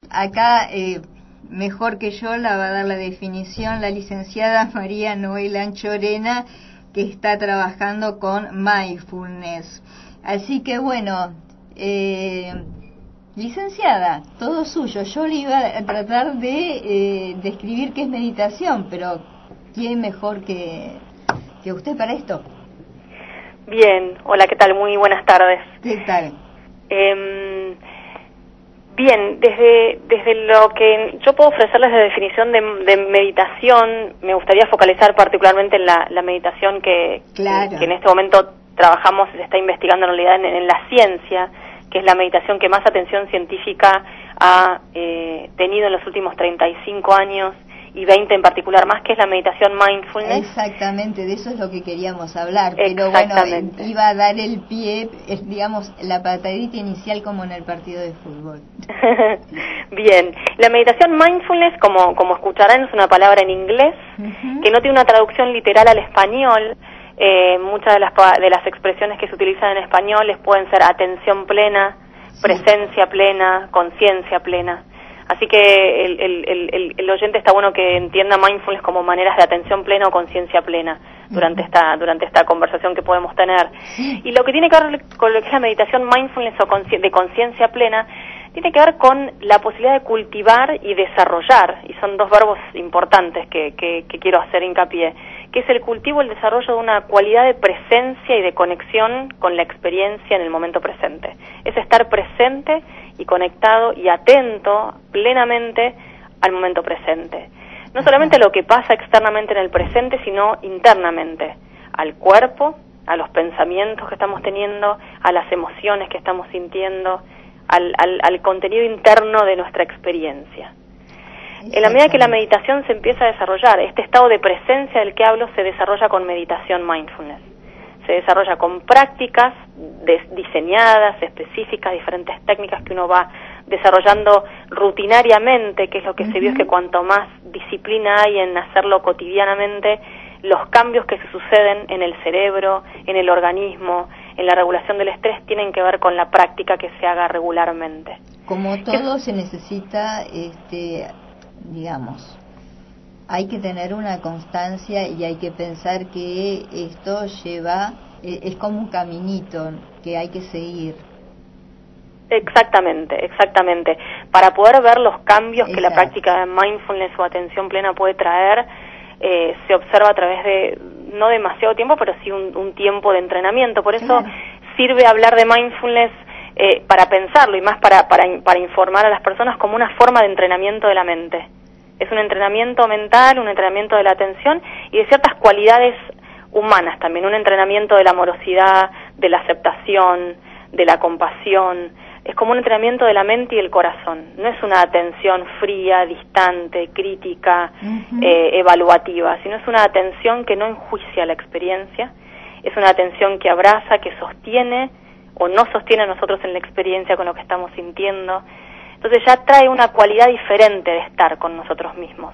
acá mejor que yo la va a dar la definición la licenciada María Noel Anchorena, que está trabajando con mindfulness. Así que bueno, licenciada, todo suyo. Yo le iba a tratar de describir qué es meditación, pero ¿quién mejor que usted para esto? Bien, hola, ¿qué tal? Muy buenas tardes. ¿Qué tal? Bien, desde lo que yo puedo ofrecerles de definición de meditación, me gustaría focalizar particularmente en la meditación que en este momento trabajamos, se está investigando en realidad en la ciencia, que es la meditación que más atención científica ha tenido en los últimos 35 años y 20 en particular más, que es la meditación mindfulness. Exactamente, de eso es lo que queríamos hablar, pero bueno, iba a dar el pie, digamos, la patadita inicial como en el partido de fútbol. Bien, la meditación mindfulness, como escucharán, es una palabra en inglés, que no tiene una traducción literal al español. Muchas de las expresiones que se utilizan en español pueden ser atención plena, presencia plena, conciencia plena. Así que el oyente está bueno que entienda mindfulness como maneras de atención plena o conciencia plena durante esta conversación que podemos tener. Y lo que tiene que ver con lo que es la meditación mindfulness o de conciencia plena, tiene que ver con la posibilidad de cultivar y desarrollar, y son dos verbos importantes que quiero hacer hincapié, que es el cultivo y el desarrollo de una cualidad de presencia y de conexión con la experiencia en el momento presente. Es estar presente y conectado y atento plenamente al momento presente. No solamente a lo que pasa externamente en el presente, sino internamente, al cuerpo, a los pensamientos que estamos teniendo, a las emociones que estamos sintiendo, al contenido interno de nuestra experiencia. En la medida que la meditación se empieza a desarrollar, este estado de presencia del que hablo se desarrolla con meditación mindfulness. Se desarrolla con prácticas diseñadas, específicas, diferentes técnicas que uno va desarrollando rutinariamente, que es lo que se vio es que cuanto más disciplina hay en hacerlo cotidianamente, los cambios que se suceden en el cerebro, en el organismo, en la regulación del estrés, tienen que ver con la práctica que se haga regularmente. Como todo se necesita, digamos, hay que tener una constancia y hay que pensar que esto es como un caminito que hay que seguir. Exactamente. Para poder ver los cambios que la práctica de mindfulness o atención plena puede traer, se observa a través de no demasiado tiempo, pero sí un tiempo de entrenamiento. Por eso sirve hablar de mindfulness para pensarlo y más para informar a las personas como una forma de entrenamiento de la mente. Es un entrenamiento mental, un entrenamiento de la atención y de ciertas cualidades humanas también, un entrenamiento de la amorosidad, de la aceptación, de la compasión. Es como un entrenamiento de la mente y el corazón. No es una atención fría, distante, crítica, evaluativa, sino es una atención que no enjuicia la experiencia, es una atención que abraza, que sostiene o no sostiene a nosotros en la experiencia con lo que estamos sintiendo. Entonces ya trae una cualidad diferente de estar con nosotros mismos.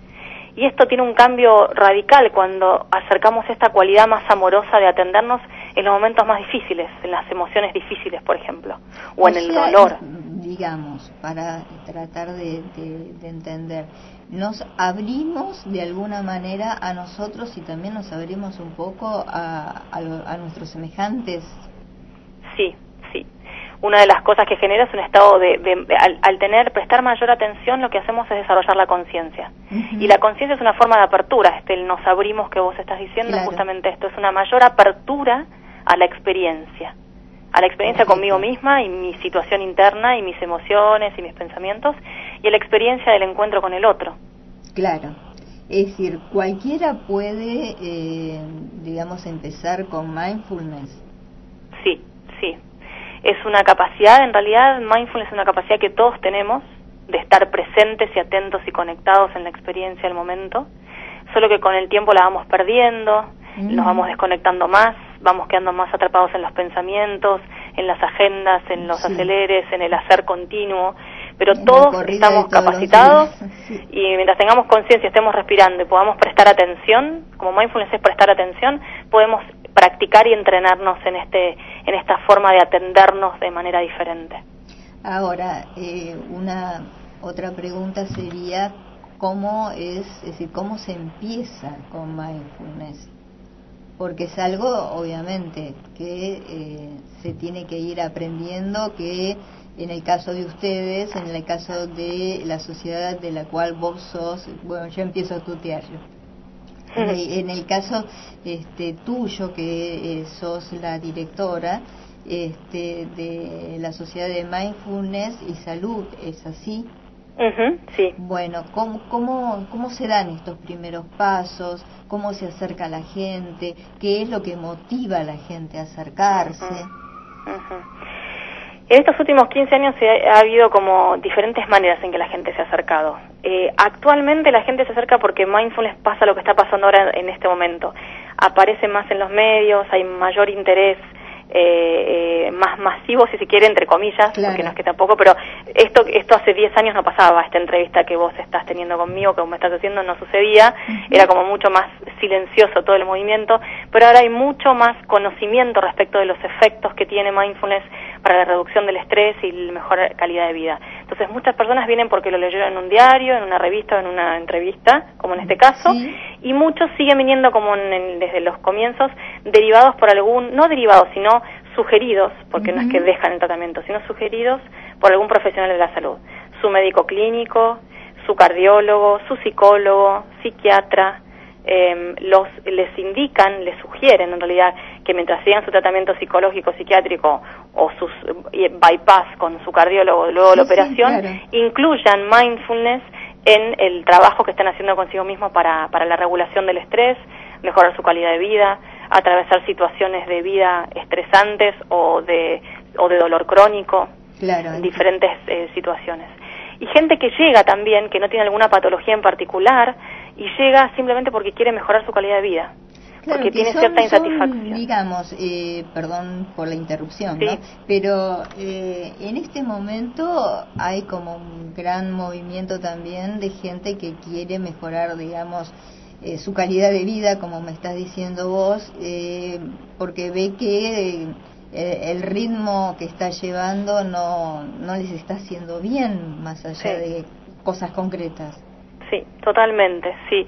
Y esto tiene un cambio radical cuando acercamos esta cualidad más amorosa de atendernos en los momentos más difíciles, en las emociones difíciles, por ejemplo, o en el dolor. Digamos, para tratar de entender, nos abrimos de alguna manera a nosotros y también nos abrimos un poco a nuestros semejantes. Sí. Una de las cosas que genera es un estado al prestar mayor atención, lo que hacemos es desarrollar la conciencia. Y la conciencia es una forma de apertura, el nos abrimos que vos estás diciendo, justamente esto, es una mayor apertura a la experiencia conmigo misma y mi situación interna y mis emociones y mis pensamientos, y a la experiencia del encuentro con el otro. Claro, es decir, cualquiera puede, digamos, empezar con mindfulness. Sí. Es una capacidad, en realidad, mindfulness es una capacidad que todos tenemos de estar presentes y atentos y conectados en la experiencia del momento, solo que con el tiempo la vamos perdiendo, nos vamos desconectando más, vamos quedando más atrapados en los pensamientos, en las agendas, en los aceleres, en el hacer continuo, pero todos estamos capacitados y mientras tengamos conciencia, estemos respirando y podamos prestar atención, como mindfulness es prestar atención, podemos practicar y entrenarnos en esta forma de atendernos de manera diferente. Ahora, otra pregunta sería cómo decir, cómo se empieza con mindfulness, porque es algo obviamente que se tiene que ir aprendiendo, que en el caso de ustedes, en el caso de la sociedad de la cual vos sos, bueno, yo empiezo a tutear yo. En el caso tuyo, que sos la directora de la Sociedad de Mindfulness y Salud, ¿es así? Sí. Bueno, ¿cómo se dan estos primeros pasos? ¿Cómo se acerca la gente? ¿Qué es lo que motiva a la gente a acercarse? En estos últimos 15 años ha habido como diferentes maneras en que la gente se ha acercado. Actualmente la gente se acerca porque mindfulness pasa lo que está pasando ahora en este momento. Aparece más en los medios, hay mayor interés, más masivo, si se quiere, entre comillas, claro, porque no es que tampoco, pero esto hace 10 años no pasaba. Esta entrevista que vos estás teniendo conmigo, que vos me estás haciendo, no sucedía, era como mucho más silencioso todo el movimiento, pero ahora hay mucho más conocimiento respecto de los efectos que tiene mindfulness para la reducción del estrés y la mejor calidad de vida. Entonces muchas personas vienen porque lo leyeron en un diario, en una revista o en una entrevista, como en este caso, sí, y muchos siguen viniendo como desde los comienzos, derivados por no derivados, sino sugeridos, porque no es que dejan el tratamiento, sino sugeridos por algún profesional de la salud, su médico clínico, su cardiólogo, su psicólogo, psiquiatra. Les indican, les sugieren en realidad que mientras sigan su tratamiento psicológico, psiquiátrico o sus bypass con su cardiólogo luego de la operación, claro, incluyan mindfulness en el trabajo que están haciendo consigo mismos para la regulación del estrés, mejorar su calidad de vida, atravesar situaciones de vida estresantes o de dolor crónico, claro, en diferentes situaciones. Y gente que llega también, que no tiene alguna patología en particular, y llega simplemente porque quiere mejorar su calidad de vida, claro, porque tiene cierta insatisfacción. Digamos, perdón por la interrupción, sí, ¿no? Pero en este momento hay como un gran movimiento también de gente que quiere mejorar, digamos, su calidad de vida, como me estás diciendo vos, porque ve que el ritmo que está llevando no les está haciendo bien, más allá, sí, de cosas concretas. Sí, totalmente, sí.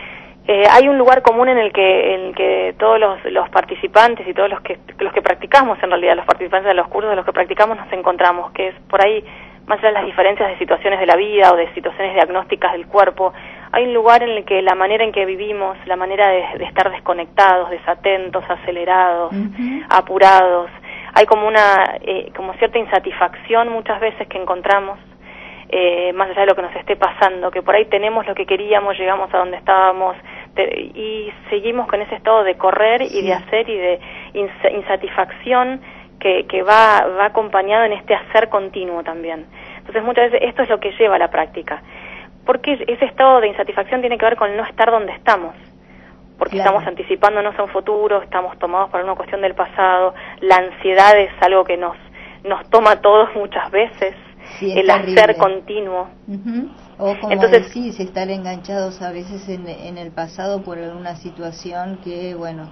Hay un lugar común en el que todos los participantes y todos los que practicamos, en realidad los participantes de los cursos, de los que practicamos, nos encontramos, que es por ahí, más allá de las diferencias de situaciones de la vida o de situaciones diagnósticas del cuerpo, hay un lugar en el que la manera en que vivimos, la manera de estar desconectados, desatentos, acelerados, apurados, hay como como cierta insatisfacción muchas veces que encontramos, más allá de lo que nos esté pasando, que por ahí tenemos lo que queríamos, llegamos a donde estábamos, y seguimos con ese estado de correr y de hacer y de insatisfacción que va acompañado en este hacer continuo también. Entonces muchas veces esto es lo que lleva a la práctica, porque ese estado de insatisfacción tiene que ver con no estar donde estamos, porque claro, estamos anticipándonos a un futuro, estamos tomados por una cuestión del pasado, la ansiedad es algo que nos toma a todos muchas veces, sí, el terrible hacer continuo. O como entonces, decís, estar enganchados a veces en el pasado por alguna situación que, bueno,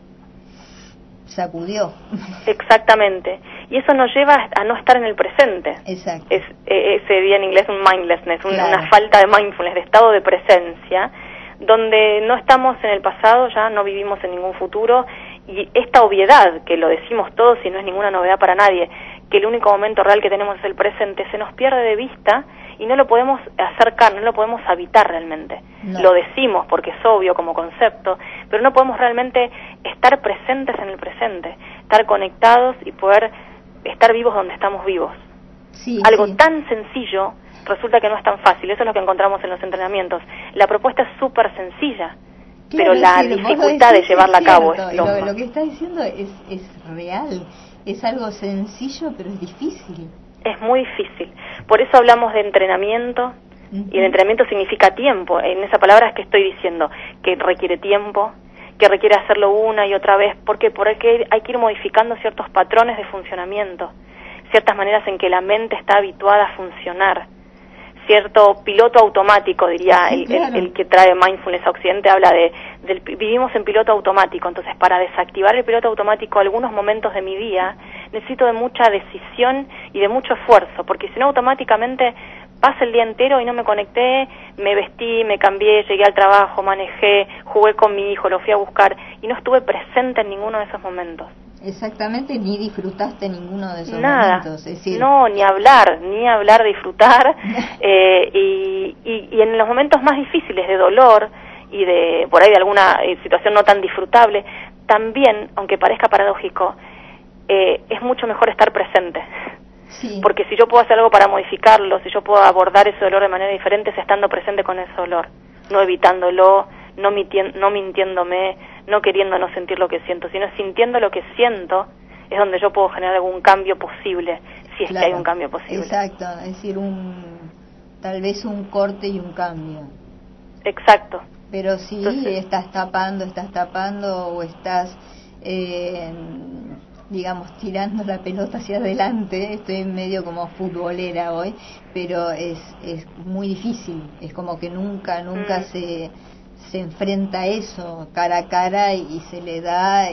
sacudió. Exactamente. Y eso nos lleva a no estar en el presente. Exacto. Ese día en inglés un mindlessness, claro, una falta de mindfulness, de estado de presencia, donde no estamos en el pasado, ya no vivimos en ningún futuro, y esta obviedad, que lo decimos todos y no es ninguna novedad para nadie, que el único momento real que tenemos es el presente, se nos pierde de vista y no lo podemos acercar, no lo podemos habitar realmente. No. Lo decimos porque es obvio como concepto, pero no podemos realmente estar presentes en el presente, estar conectados y poder estar vivos donde estamos vivos. Sí, algo sí, tan sencillo resulta que no es tan fácil. Eso es lo que encontramos en los entrenamientos. La propuesta es súper sencilla, claro, pero la dificultad de llevarla a cabo es lo que está diciendo es real. Es algo sencillo, pero es difícil. Es muy difícil. Por eso hablamos de entrenamiento, y el entrenamiento significa tiempo. En esa palabra es que estoy diciendo que requiere tiempo, que requiere hacerlo una y otra vez, porque hay que ir modificando ciertos patrones de funcionamiento, ciertas maneras en que la mente está habituada a funcionar, cierto piloto automático, diría, sí, claro, el que trae mindfulness a Occidente, habla vivimos en piloto automático. Entonces, para desactivar el piloto automático algunos momentos de mi día, necesito de mucha decisión y de mucho esfuerzo, porque si no automáticamente pasa el día entero y no me conecté, me vestí, me cambié, llegué al trabajo, manejé, jugué con mi hijo, lo fui a buscar y no estuve presente en ninguno de esos momentos. Exactamente, ni disfrutaste ninguno de esos Nada, momentos. Es decir... no, ni hablar de disfrutar. Y en los momentos más difíciles de dolor y de por ahí de alguna situación no tan disfrutable, también, aunque parezca paradójico, es mucho mejor estar presente. Sí. Porque si yo puedo hacer algo para modificarlo, si yo puedo abordar ese dolor de manera diferente, es estando presente con ese dolor, no evitándolo, no mintiéndome, no queriendo no sentir lo que siento, sino sintiendo lo que siento, es donde yo puedo generar algún cambio posible, si es que hay un cambio posible. Exacto, es decir, tal vez un corte y un cambio. Exacto. Pero si estás tapando o estás... digamos, tirando la pelota hacia adelante. Estoy medio como futbolera hoy, pero es muy difícil, es como que nunca se enfrenta a eso cara a cara y se le da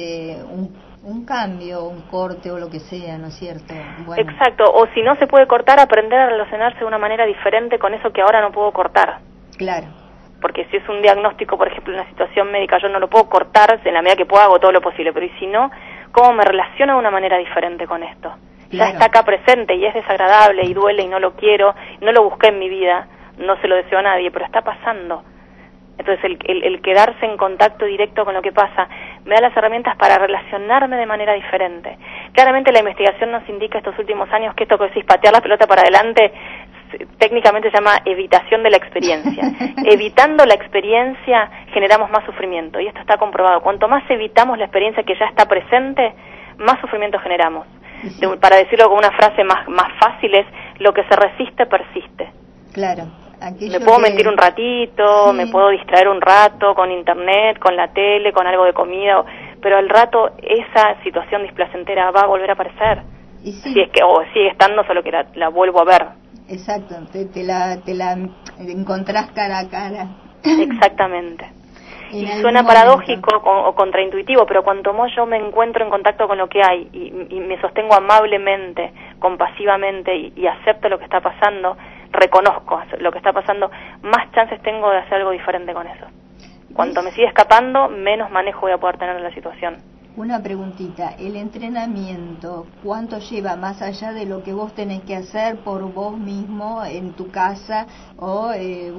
un cambio, un corte o lo que sea, ¿no es cierto? Bueno. Exacto, o si no se puede cortar, aprender a relacionarse de una manera diferente con eso que ahora no puedo cortar. Claro. Porque si es un diagnóstico, por ejemplo, una situación médica, yo no lo puedo cortar, en la medida que puedo hago todo lo posible, pero y si no, ¿cómo me relaciono de una manera diferente con esto? Claro. Ya está acá presente y es desagradable y duele y no lo quiero, no lo busqué en mi vida, no se lo deseo a nadie, pero está pasando. Entonces el quedarse en contacto directo con lo que pasa me da las herramientas para relacionarme de manera diferente. Claramente la investigación nos indica estos últimos años que esto que decís, patear la pelota para adelante, técnicamente se llama evitación de la experiencia. Evitando la experiencia generamos más sufrimiento, y esto está comprobado. Cuanto más evitamos la experiencia que ya está presente, más sufrimiento generamos. Sí. Para decirlo con una frase más fácil es, lo que se resiste, persiste. Claro. Me puedo mentir un ratito, sí. Me puedo distraer un rato con internet, con la tele, con algo de comida, pero al rato esa situación displacentera va a volver a aparecer. Y sí. Si es que, o sigue estando, solo que la vuelvo a ver. Exacto, te la encontrás cara a cara. Exactamente. Y suena paradójico o contraintuitivo, pero cuanto más yo me encuentro en contacto con lo que hay y me sostengo amablemente, compasivamente y acepto lo que está pasando, reconozco lo que está pasando, más chances tengo de hacer algo diferente con eso. Cuanto me sigue escapando, menos manejo voy a poder tener en la situación. Una preguntita, el entrenamiento, ¿cuánto lleva más allá de lo que vos tenés que hacer por vos mismo en tu casa o,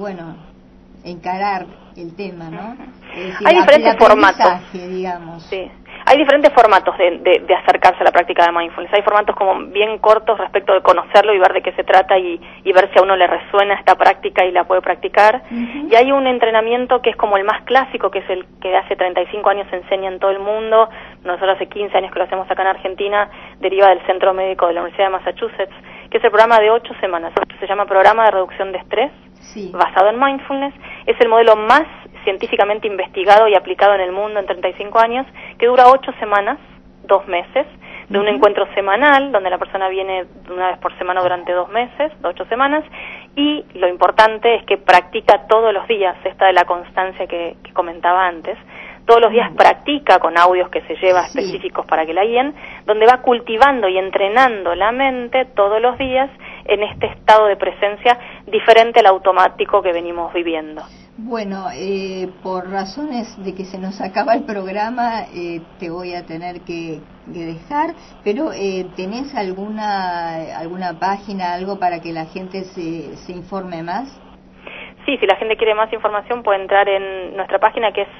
encarar el tema, ¿no? Es decir, hay diferentes formatos, digamos. Sí. Hay diferentes formatos de acercarse a la práctica de mindfulness. Hay formatos como bien cortos respecto de conocerlo y ver de qué se trata y ver si a uno le resuena esta práctica y la puede practicar. Y hay un entrenamiento que es como el más clásico, que es el que hace 35 años se enseña en todo el mundo. Nosotros hace 15 años que lo hacemos acá en Argentina, deriva del Centro Médico de la Universidad de Massachusetts, que es el programa de 8 semanas. Se llama Programa de Reducción de Estrés, basado en mindfulness. Es el modelo más científicamente investigado y aplicado en el mundo en 35 años, que dura 8 semanas, 2 meses, de un encuentro semanal, donde la persona viene una vez por semana durante 2 meses, 8 semanas, y lo importante es que practica todos los días, esta de la constancia que comentaba antes, todos los días practica con audios que se lleva específicos para que la guíen, donde va cultivando y entrenando la mente todos los días en este estado de presencia diferente al automático que venimos viviendo. Bueno, por razones de que se nos acaba el programa, te voy a tener que dejar, pero ¿tenés alguna página, algo para que la gente se informe más? Sí, si la gente quiere más información puede entrar en nuestra página, que es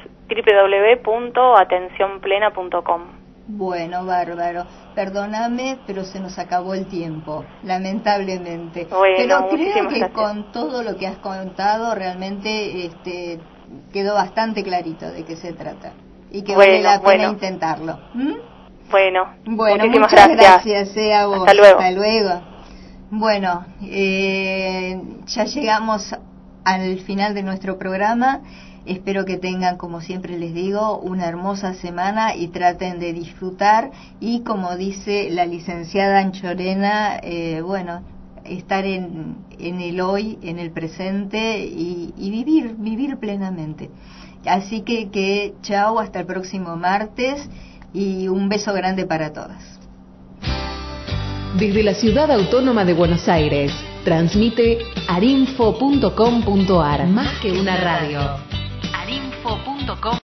www.atencionplena.com. Bueno, bárbaro. Perdóname, pero se nos acabó el tiempo, lamentablemente. Bueno, pero creo que gracias. con todo lo que has contado realmente quedó bastante clarito de qué se trata y que vale la pena intentarlo. Bueno, muchísimas gracias a vos. Hasta luego. Hasta luego. Bueno, ya llegamos al final de nuestro programa. Espero que tengan, como siempre les digo, una hermosa semana y traten de disfrutar y, como dice la licenciada Anchorena, estar en el hoy, en el presente y vivir plenamente. Así que chao, hasta el próximo martes y un beso grande para todas. Desde la Ciudad Autónoma de Buenos Aires, Transmite arinfo.com.ar. Más que una radio. arinfo.com.ar.